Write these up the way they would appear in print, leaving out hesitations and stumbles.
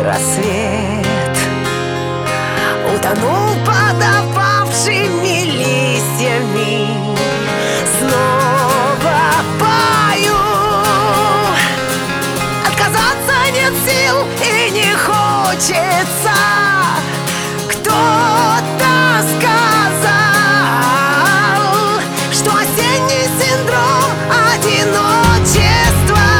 рассвет утонул под опавшими листьями. Снова пою, отказаться нет сил и не хочется. Кто-то сказал, что осенний синдром одиночества.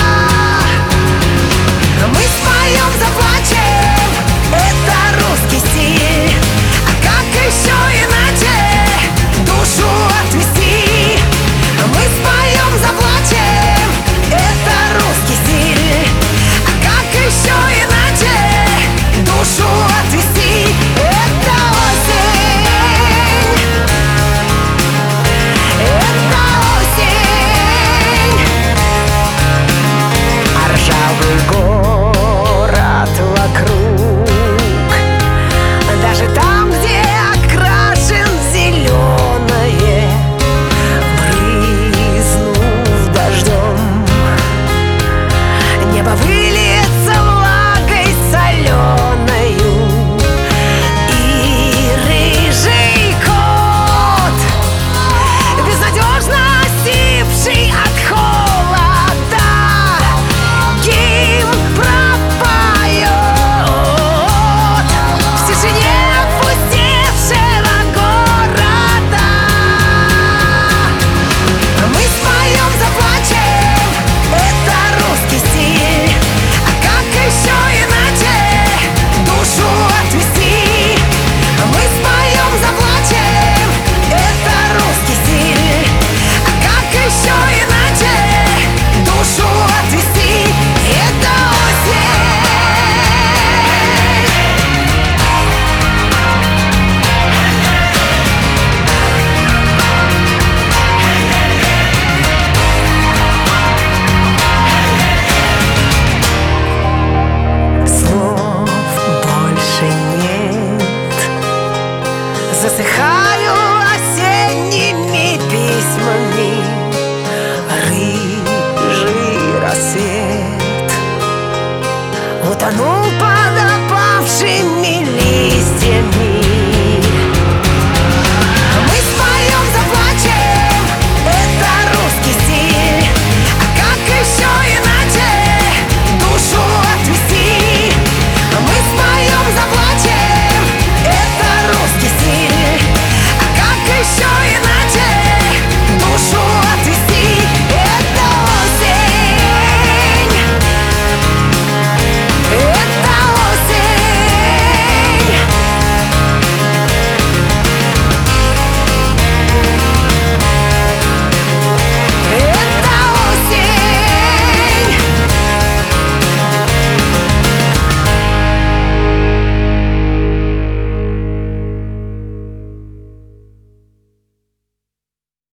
Мы споем, заплачем, это русский стиль. А как еще иначе душу отвести? Мы споем, заплачем, это русский стиль. А как еще иначе душу отвести? Это осень, это осень. А ржавый город вокруг, даже там, где окрашен в зеленое, брызнув дождем, небо выльется влагой соленою. И рыжий кот, безнадежно осипший от холода, гимн пропоет в тишине опустевшего города. Мы споем, заплачем, это русский стиль. А как еще иначе душу отвести? Мы споем, заплачем, это русский стиль. А как еще иначе душу отвести? Это осень. Слов больше нет, засыхаю осенними письмами. Рыжий рассвет утонул